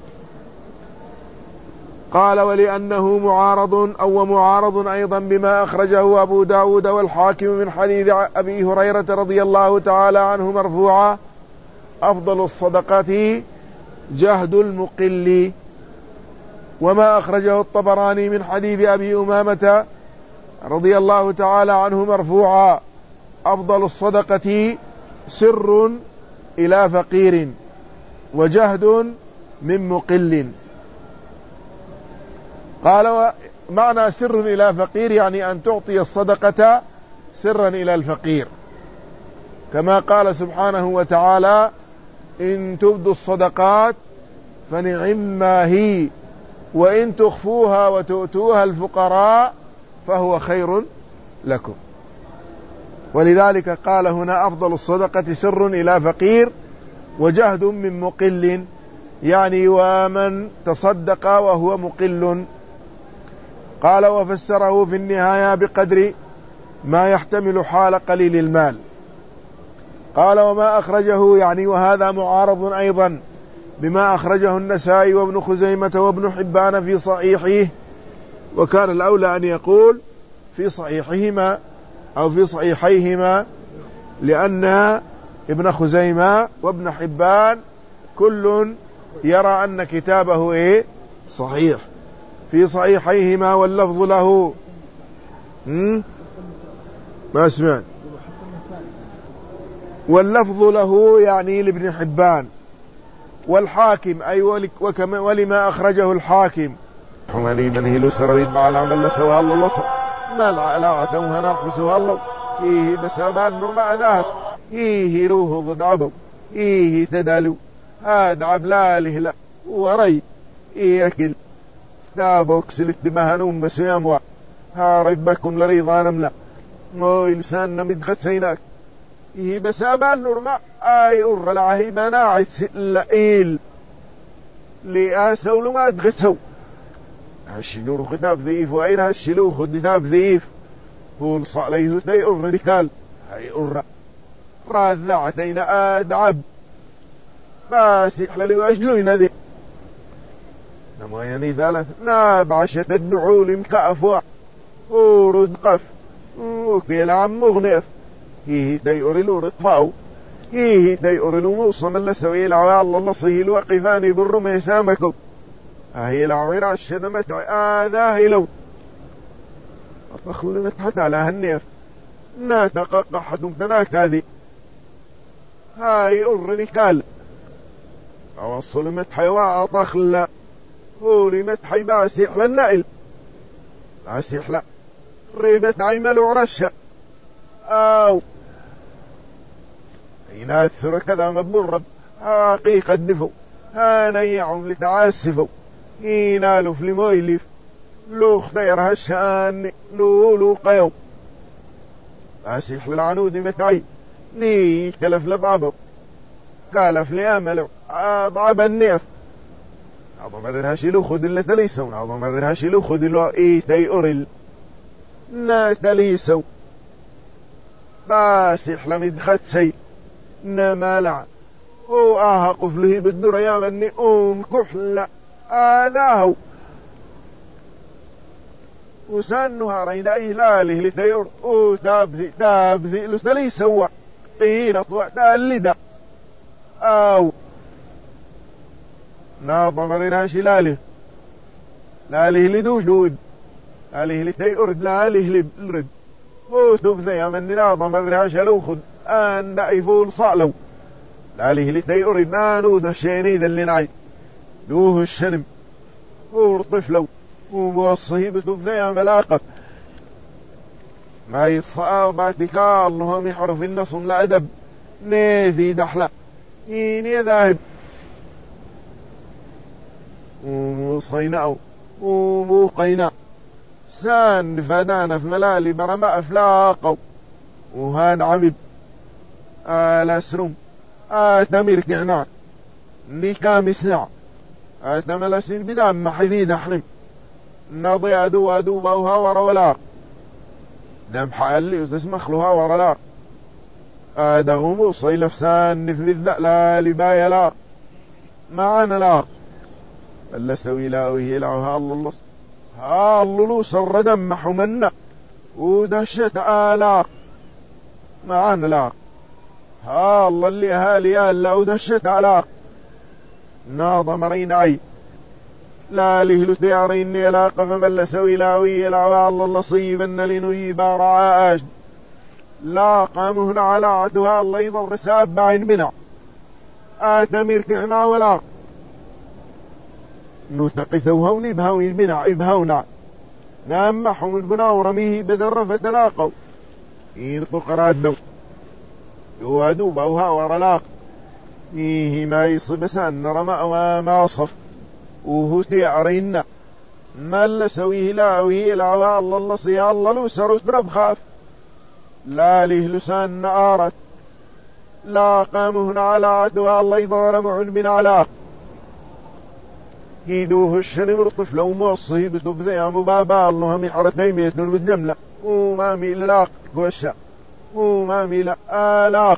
قال ولأنه معارض أيضا بما أخرجه أبو داود والحاكم من حديث أبي هريرة رضي الله تعالى عنه مرفوعا أفضل الصدقة جهد المقل، وما أخرجه الطبراني من حديث أبي أمامة رضي الله تعالى عنه مرفوعا أفضل الصدقة سر إلى فقير وجهد من مقل. قال معنى سر إلى فقير يعني أن تعطي الصدقة سرا إلى الفقير، كما قال سبحانه وتعالى إن تبدوا الصدقات فنعما هي وإن تخفوها وتؤتوها الفقراء فهو خير لكم. ولذلك قال هنا أفضل الصدقة سر إلى فقير وجهد من مقل، يعني ومن تصدق وهو مقل. قال وفسره في النهاية بقدر ما يحتمل حال قليل المال. قال وما أخرجه، يعني وهذا معارض أيضا بما أخرجه النسائي وابن خزيمة وابن حبان في صحيحه، وكان الأولى أن يقول في صحيحهما أو في صحيحيهما، لأن ابن خزيمة وابن حبان كل يرى أن كتابه صحيح في صحيحيهما واللفظ له. ما سمعت واللفظ له يعني لابن حبان، والحاكم أي ولما أخرجه الحاكم حمالي من هي لسربيت مع العمل سوى الله لصر ما لا عتوها نرح سوى الله إيه بسابان نرمع ذهب إيه روه ضدعبه إيه تدالو هاد عبلاله لا وري إيه أكل تابوك سلت بمهنون بسياموا ها ربكم لريضان ملا موي لساننا من خسيناك إيه بسابان نرمع آي أر العهي مناعس اللئيل لآسوا لما تغسوا هالشنور خداب ذيف وأين هالشلو خداب ذيف هو صاليه تي أر ركال هاي أر راذعتين آدعب باسح للواجلوين ذي نما يعني ثالث ناب عشة الدعول مكافوا ورد قف وكيل عم مغنف هي ديور الورطفاو هي ديور الموصم اللي سوي العوال الله صهيل وقفاني بالرمي سامكو هي العوير عالشدمة ذاهي لو أتخلمت حتى على هالنيف ناتقق حدم تناك هذه هاي الرنكال أوصل متحي وأطخل هولي متحي باسح للنائل باسح لا ريبة عيمل ورشة أو يناثر كذا مبرب حقيقة دفو هانيعهم لتعاسفوا ينالوا في المويلف لو خطير هالشان لولو قيو باسح للعنود متعي ني كلف لضعبه كالف لأمله ضعب النيف عظم الرهاشلو خذ اللي تليسون عظم الرهاشلو خذ اللي ايه تيئرل نا تليسو باسح لمد خدسي نمالع هو قفله بالدريا مني كحلة هذا وسانها رينا إهلاله لتيور تابذي لسلي سوى طينة وتألدة أو ناظم رينا شلاله لاله لدوش دود لاله لتيورد لاله لرد وتبذي من ناظم رينا شلوخد أن دائفول صعلو لاله لتيورد نانود الشينيد اللي نعي دوه الشنم ورطفلو وموصيه بتبذي ملاقة ما يصابتك اللهم يحرف النصم لأدب نيذي دحلة إيني ذاهب وصيناء وموقينا سان فدانا في ملالي برماء أفلاقه وهان عمد الأسرم آتمر كعنان نكام سنع آتملسين بدام محذين أحلم نضي أدو بوها ورولا نم حالي وتسمخ لها ورلا آدغم وصي لفسان في الذألا لبايا لا معنا لا بل سوي لا وهي لعوها الله ها الله سر دم حمنا ودهشت آلاق معنا لا ها الله اللي هالي آلا ودهشت آلاق ناظم رينعي لا لهلو تياريني لاقف بل سوي لاوي العوى الله صيبن لنيبا رعاش لا قامهن على عدوها الله يضر سابعين بنا آتمر كعنا ولا نتقثوها ونبهوين بنا إبهونا نامحهم البنا ورميه بذر فتلاقوا ينطق رادوا يوادوا بوها ورلاق فيه ما يصب سان رماء وما صف وهو تيعرين ما لسويه لاويه العوى الله صيا الله لو سرس برب خاف لا له لسان نارت لا قامهن على عدوى الله يضار معن من علاق يدوه الشنم رطف لو موصيه بتبذي مبابا الله محرتين بيتنون بالجملة وما ميلاق وشا وما ميلا آلاق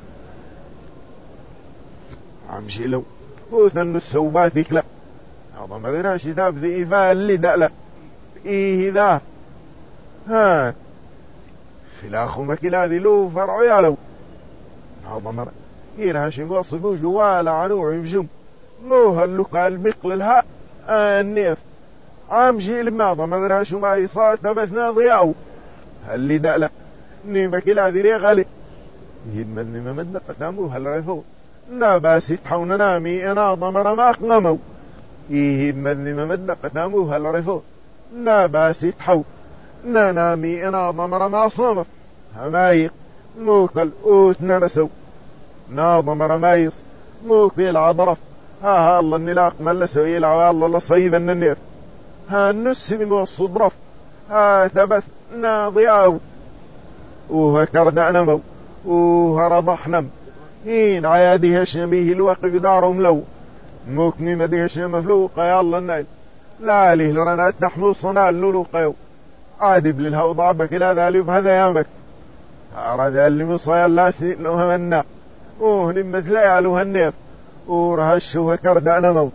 عمشي لو وثن السوبات لا هذا ما غيرها شتاب ذي فالي دألا إيه ذا ها في الآخر مكلا ذي له فرع يالو هذا مرة غيرها شبه صفوش دوالا عنوع يمشم موها اللقاء المقل الها النيف عمشي لما هذا ما غيرها شو ما يصاد نبثنا ضياو هاللي دألا نيفا كلا ذي ليه غالي يهمني ممد قدامه هل رفو ناباس يتحون نامي انا ضمر ما اقنمو يهمني ممد قدامه هل رفو ناباس يتحو نامي انا ضمر ما صمر همايق موكل اوت نرسو ناضمر مايص موكل عضرف ها الله النلاق ملسو يلعى الله صيب النير ها النسم والصدرف ها ثبت ناضياو وهكرد نمو وهرضحنم هين عيادي هشميه الوقف دارهم لو موكني مدي هشم فلوق يا الله النايل لا ليه لرنات نحن صنع اللولوق عادب للهوضع بكلا ذالي بهذا يامك أراد اللي مصايا الله سيئنه منا نمز لا يعلوها النير ورهشه كرد نمو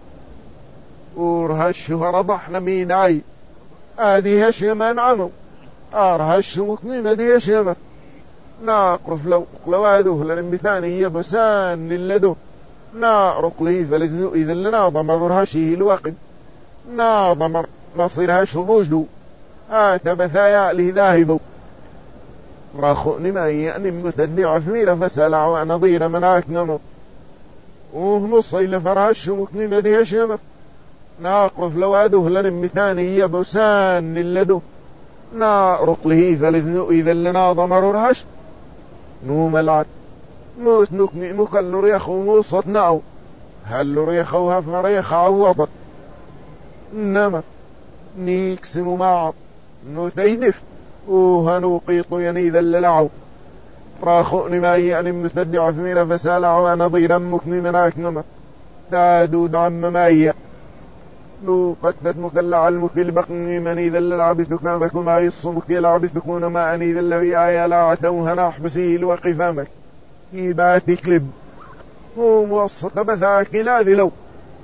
ورهشه رضحنا مين عي آدي هشما نعمو أرهشه مكنين آدي هشما ناقرف لو عدوه لنبثاني يبسان للدو ناقرق لي فلزنو إذا لنا ضمر رهشه الواقب ناضمر مصير هشه موجدو تبثايا لي ذاهبو راخؤني ما يعني متدنع فميرا فسألع ونظير مناك نمو نصي لفرهش مكنين آدي هشما ناقرف لو عدوه لنبثاني يبسان للدو ناقرق لي فلزنو إذا لنا ضمر رهشه نوم العد موت نكني مكل ريخ وموصط نعو هل ريخ وهف ريخ عوضت إنما نيكسم معض نتينف وهنوقيط ينيذ اللعو راخؤني ما يعني مستدع فمينا فسالع ونظيرا مكني مناك نما تادود عم مايا لو قتت مكلع المكل بقني مني ذا اللعبثك نامك ما يصمك يلعبثكون ما أني ذا الذي آيا لا عتوها نحبسيه الوقفامك يباتي كلب هو موسط بثاك لا ذي لو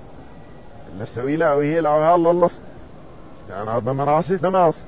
لسوي لا وهي لعوها الله كان عظم راسي تماص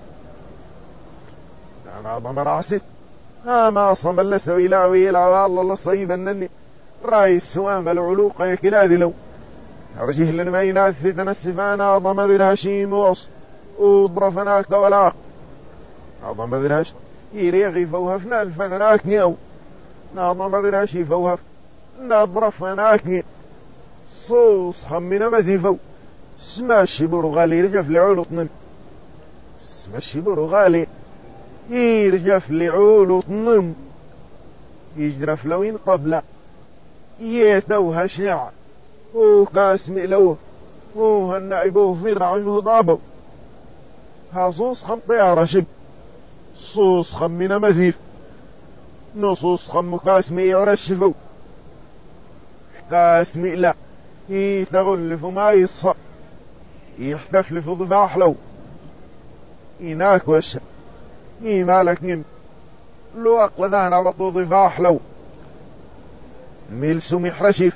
كان عظم راسي ما أصم لسوي لا وهي لعوها الله صيبا أنني رايس سوام العلوق يكلا ذي لو أرجه لنا ما يناثي تنسفانا ضمر الهشيم وص وضرفناك ولاق ضمر الهش يريغي فوهفنا الفناك نيو ضمر الهشي فوهف نضرفناك نيو صوص همنا مزيفو سماشي برغالي رجف لعولط من سماشي برغالي يرجف لعولط من يجرف لوين قبل يتوها شنع وقاسم لوه وهالنعبوه فرعون وضابو هاصوص خم طيارة شب صوص خم من مزيف نصوص خم قاسم يرشفو قاسم لا يتغلف ما يصع يحتفلف ضفاح لو يناك وش مالك نم لو أقلدان رطو ضفاح لو ميل سمح رشف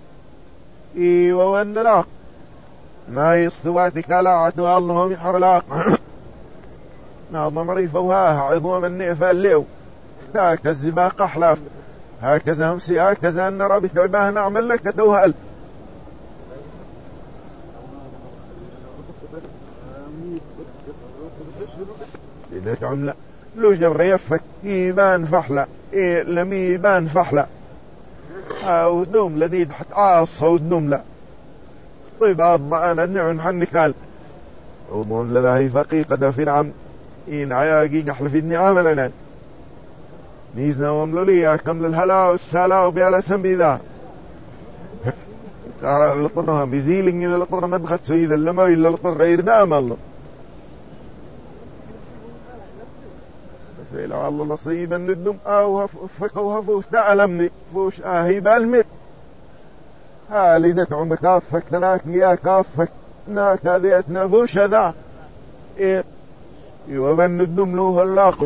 وان لاق ما يستواتك لا اللهم يحر لاق ناظم ريفوها عظوم النئفة الليو هكذا الزباق أحلاف هكذا همسي هكذا أن ربي تعباه نعمل لك توهل إذا تعمل لو جر يفك يبان فحلة لم يبان فحلة ودوم لديد حتى عاص ودوم لا طيب أنا نعن حنكال وضون لذاهي فقيقة في العم إن عياقي نحل في النعام لنا نيزنا وملولي أكمل الهلا والسالا وبيالا سنبي ذا لطرها بزيلين إلا لطر مدخل سيدا لما إلا لطر غير دام الله بس إلا الله نصيبا للدم فكوها فوش تعلمني فوش آهي بالمت هالدت عم كافك تناك يا كافك ناك هذيتنا فوش هذا ومن الدم له اللاقي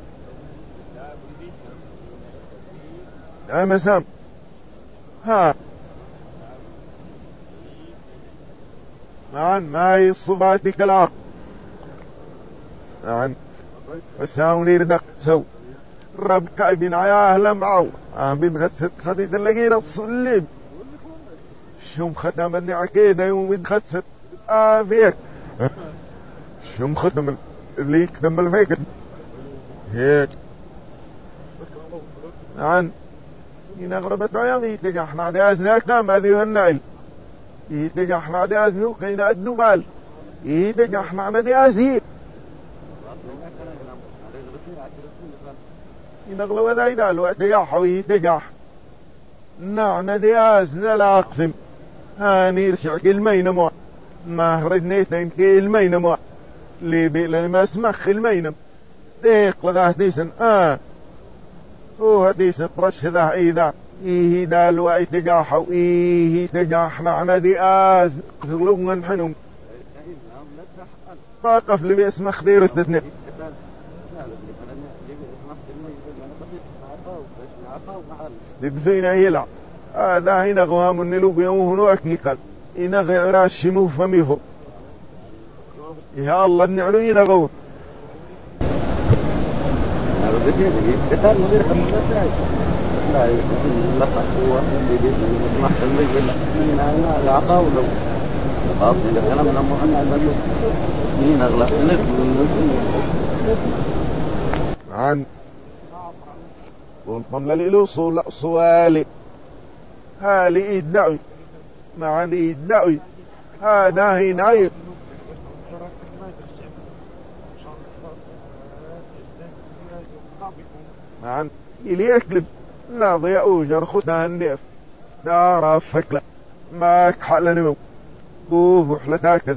يا مسام معا ماي الصباتك العق معا وساوني ردق سو ربك ابن عياه لمعو بن غتست خديت اللقينا الصليب شم ختم اللي عكيدة يوم بن غتست فيك شم ختم اللي يكتم الفيك هيك معا ينغربت عيام يتجحنا داز ناكنا ما ذي النعل يتجحنا داز نوقينا الدمال يتجحنا ما دازي ينغلو ذا يدال واتجاح ويتجاح نعنا داز لا أقسم هاني رشع كلمين مو ما ردنيتين كلمين مو لي بيلن ما اسمخ المينم ديق لغاه ديسن هو ديسن رش ذا ايذا ايه دال واتجاح وايه تجاح معنا دي قلوبنا حنم طاقف لي باسمخ دير التثنية دبثينا يلع هذا هنا غوام النلوب يومه نوعك قال إنا غير الشمو فميفو يا الله النعلو إنا غوام عن والقمل لإلو صوالي هالي إدعي معني إدعي هذا هنا معن إلي يكلب ناضي أوجر خدها النيف دارا فكلا ماك حال نمو بوه حلتاكز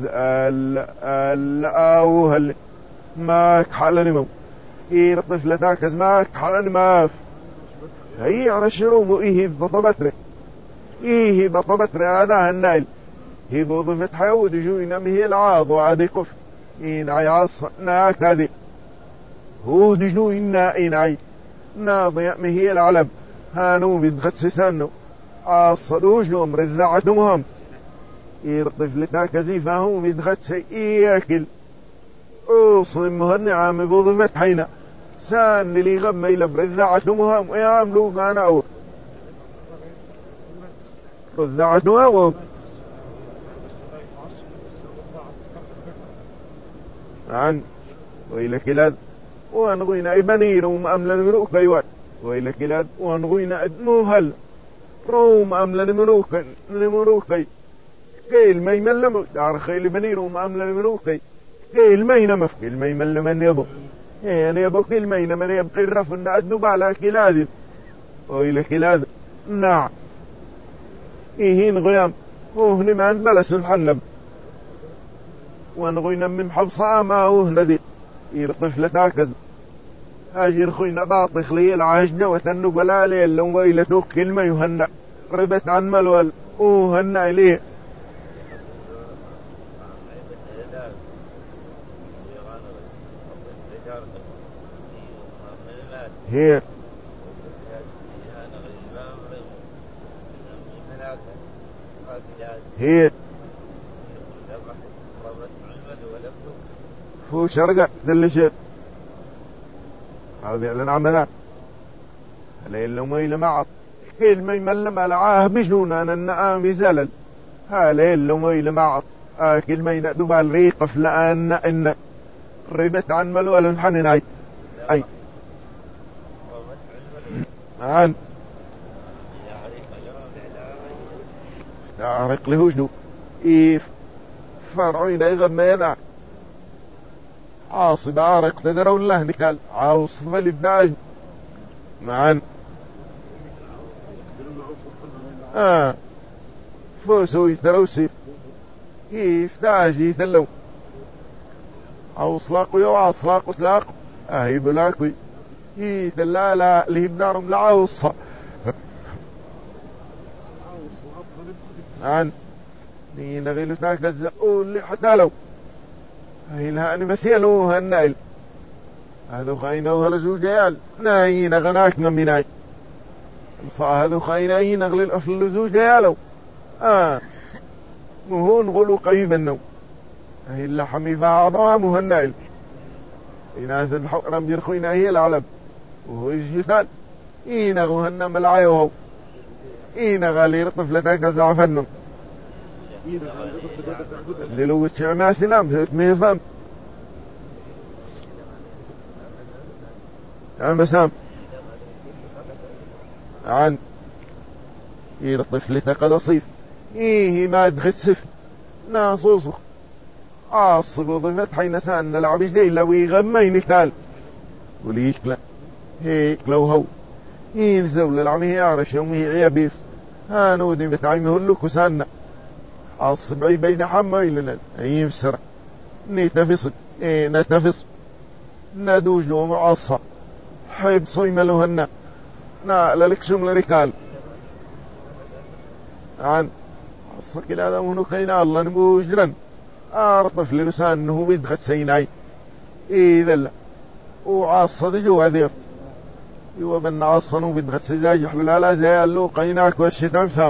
أوهل ماك حال نمو إيه طفلتاكز ماك حال نماف هي على الشروم إيه بطبتري إيه بطبتري هذا النايل هي بوضفت حيود جوينا مهي العاض وعادي قف إين عياص ناك هذه هو دجوينا إين عي ناضي مهي العلب هانو بدخت سسانو عاصدوش نوم رذعتهم يرطف لتاكزي فهو بدخت سيئاكل أوصل مهنعة بوضفت حينا سان لي غمي لبرذعتهم ويعملوا غاناور رذعتهم عن وإلى كلاد وانغوينا إبنير ومأملا مروك أيوات وإلى كلاد وانغوينا أدموهل روم أملا مروك كيل ما يملمو دار خيل بنير ومأملا مروك كيل ما ينمف كيل ما يملمن يبو يعني يبو كيل ما ينمن يبقى الرفن أدنب على كلاد وإلى كلاد نعم إيهين غيام وهن مان بلس الحنب وانغوينا من حبصا ما هو الذي يرطف لتاكز هاجر خوينا باطخ لي العاجنة وتنب ولا ليل لو ويلتوك كلمة يهنع ربت عن ملول هنع ليه هي هي هو شرقة ذل شيء هذا يعلن عمنا لين لو ما يلمع كل ما يملم على عاه بجنونا النعام زلل لين لو ما يلمع كل ما ينقدوا بالريق فلان إن ربت عن ملول الحنين أي عن تعرق له جنو إيف فرعين أيضا ما يدع عاصب عارق تدرون الله نكال عاصف الابناج معا فوسو يتروسي يفتاجي تلو عوصلاقو يو عصلاقو تلاقو بلاكوي يتلالا لهم دارهم لعوصة معا نغيلو تاكز قول حتى لو هيلها أنا مسيلوها النايل هذا خاينة وهلزو جيال نايين غناك نميناي هذا خاينة ينغل الأفل لزو جيالو مهون غلو قيب النو هيلا حميفة عظامها النايل إناث الحقرم يرخوينا هي العلم وهو يجيسان ينغوهن ملعيوهو ينغالي رطفلتك زعفنن للو الشعماء سلام اسمه فهم عن بسام عن الطفل تقد صيف ما دخسف ناصوص عاصب وضفت حين سان العبش دي لو يغمين كال وليش لا هيك لو هو ينزول العمي يعرش يومي عيبيف هانودي بتعيمه اللوك سانا عاصب عي بين حمايلنا يفسر نتفصل نتفصل ندوج له معصب حيب صيم لهن لك شمل ركال عن عصك هذا ونكينا الله نبوجرا أرطف لسانه بيدخل سيناي إذا لا وعصد جوا ذير يو من عصنه بيدخل سيزاج يحلل على زي اللو قيناك والشتاء مسام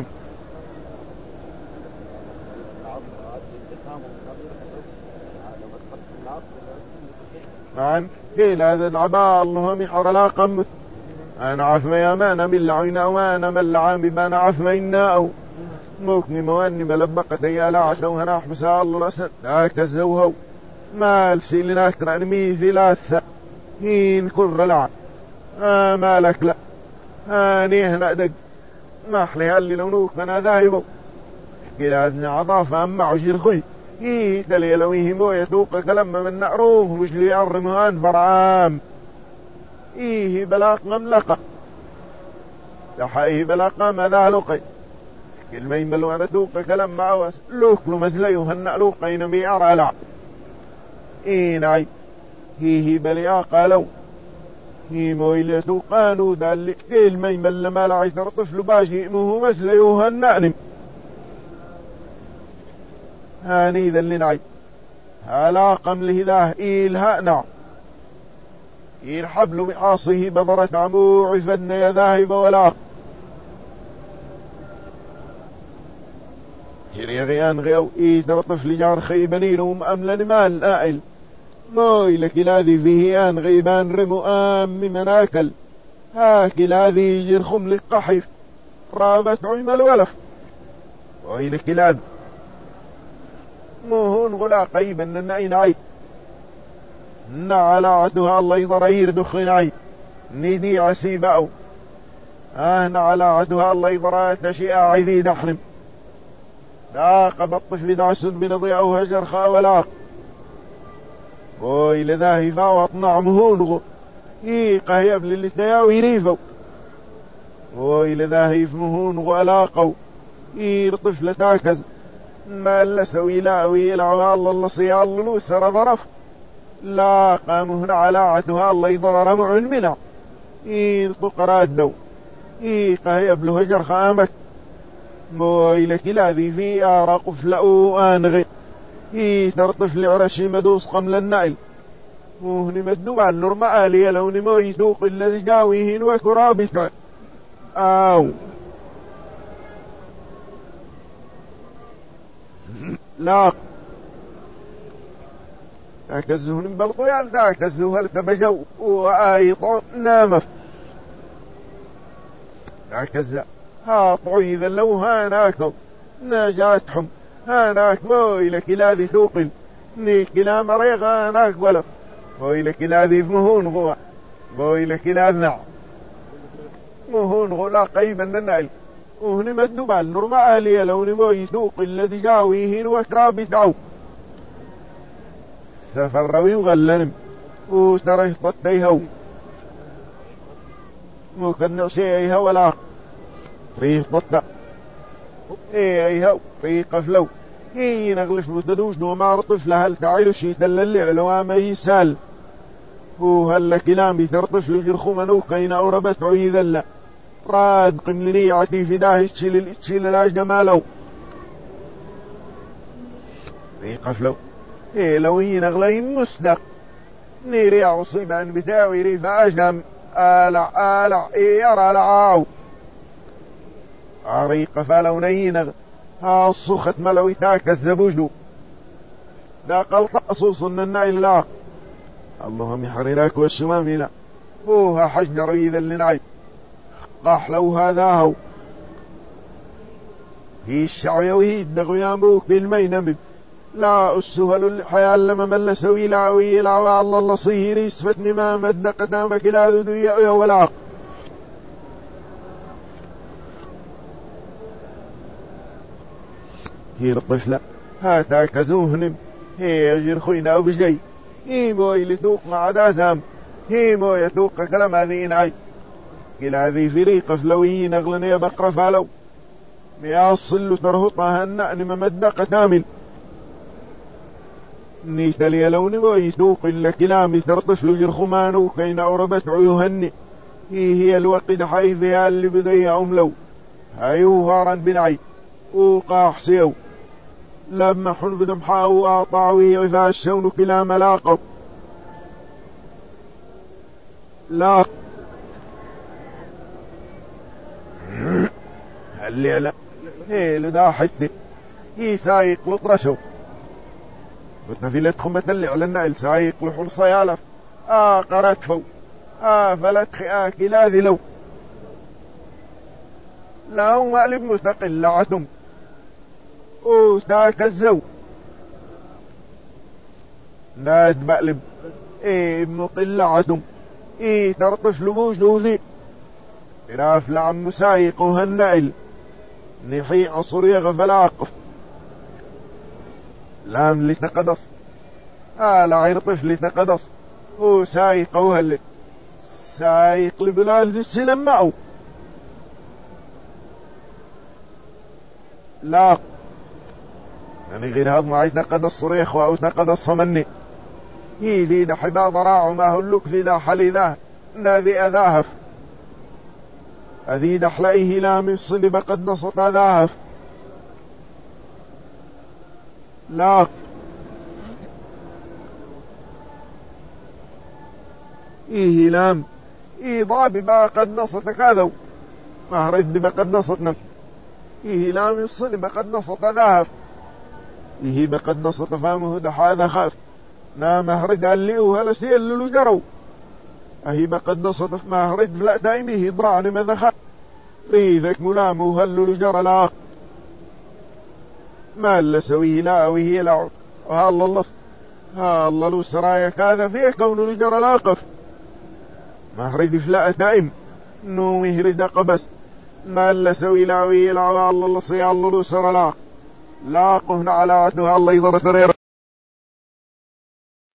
عن قيل هذا العباء اللهم حر لا قمت أنا عفما يا ما نمل عينا وانا مل عام بما نعفما إنا أو موكني مواني ملبقة يا لا عشو هنا حمسا الله رسل ذاك الزوهو مال سيلنا أكرا نمي ثلاثة هين كر لعن مالك لا هنا دق ما أحليها اللي لونوك أنا ذاهبو قيل أذن عضاف أما عشير خوي دلي لويه مو يتوق كلمة من نعروه وش لي يعرمهان فرعام بلاق مملقة يحايه بلاق ماذا لقي كلمين بلوانا توق كلام معواس لوكلو مثليه هنألوقين بيعرى لع ناي بليا قالوا مويلة توقانو ذلك كلمين بلما لعيثر طفل باشي مهو مثليه هنألم هاني ذا اللي نعي هلا قمله ذاه إلها نعم الحبل بعاصه بضرت عمو عفن يا ذاهب ولا غيان غيو ترى طفل جار خيبنينهم أملن مال آئل مويلك الذي فيه آن غيبان رمو ممن آكل هاك الذي يرخم للقحف رابت عم الولف ويلك الذي موهون غلا قيبا نعين عيب على عدها الله يضرير دخل عيب ندي عسيباو على عدها الله يضرير تشيء عيدي دحرم داق بالطفل دعسد بنضيع وهجر خاولاق وإلى ذاهي فاوط نعمهون قهيب للتياوي ريفو وإلى ذاهي فمهون غلاقو الطفل تاكز ما لسوي لاوي لعوى الله صيا الله سر ظرف لا قامهن على عتها الله يضرر معن منع الطقرات دو قهيب له هجر خامك مويلك الذي في آراق فلأو آنغي ترطف لعرشي مدوس قمل النائل وهن مدو عن نور معالي لون مويسوق الذي جاويهن وكرابك آو لا أكزهن بالطيان أكزه التبجو وآيط نامف أكزه طعي إذا لو هاناكم ناجاتهم هاناك مويلك الذي توقل نيك لا مريغ هاناك ولا مويلك الذي فمهون غوا مويلك الذي نعم مهون غلا قيبا النعل وهن مدنوب عن نور معالي لون مويسوق الذي جاويهن وكراب تعو سفروي وغلنم وسره طتيهو وكن شيئها ولا ريح طتا ايهو ريح قفلو نغلش مددوش نو معرطف لهل تعيلو شي دلل علوها ما يسال وهل كلام بترطف للجرخو منو قينا أوربت عيذا لا راد قملني عتي في داه الشيل لاجنا مالو ريح قفلو لو نغلين مصدق نيري عصيب عن بتاوي ريف أجنم آلع يرى لعاو عريق فلو نينغ الصخت ملوي تاك الزبوجدو لا قلق أصوص الننا إلا اللهم حريراك والشمامنا فوها حجر إذا لنعي قحلو هذا هو هي الشعوية وهي الدغيان بوك بالمينم لا السهل الحياة لما من لسوي لعوي لعوى الله صهير يسفتني ما مد قدامك لا ذو ولا هي الطفلة هاتاك زوهنم هي يجر خوينا وبشي هي موي لتوق مع دازام هي موي يتوق كلام هذين عي قل هذه فريق فلويين أغلني بقرة فالو مياصل ترهطها النأن ممدق كامل نيشتلي لون ويسوق إلا كلامي ترطفل جرخمانو كين أوربت عيوهني هي الوقت حيثها اللي بدي أملو هايوهارا بنعي وقاح سيو لما حن بدمحاه وأطاعوه إذا الشون كلا ملاقب لا اللي لا هي لدا حتي هي سايق لطرشو بس نفيلتكم مثل على النائل سايق لحرصة يالف قراتفو فلتخي كلا ذي لو لا هم مقلب مستقل لعتم وستاك الزو ناد مقلب مقل لعتم ترطف لبوش دوذي إراف لعم سايق وهالنائل نحي عصري غفلاقف لام لتقدس لا طفل لتقدس هو سايق وهل سايق لبلال السلم معه لا يعني غير هذا ما يتقدس صريخ أو تقدس صمني هي ذي دحبا ضراع ما هلك ذي دا حلي ذا ناذي أذاهف أذي دحلئه لا من صلب قد نصط أذاهف لا لام ضاب ما قد نصت كذو مهرد بما قد نصتنا لام الصلب قد نصت أذاهف بقد نصت فامه دحاذا خاف نا مهرد اللي وهلا سيل جرو بقد نصت مهرد لا دائمه ضرعني ماذا خاف ريذك ملام وهل جرى لا ما اللي سويه لا وهي لا الله الله لو سرايك هذا فيه كون لجرى لاقف مهرد فلاء دائم نو مهرد قبس ما اللي سوي لا وهي لا الله صي الله لو سرى لا لاقهن على عدوها الله يضر ترير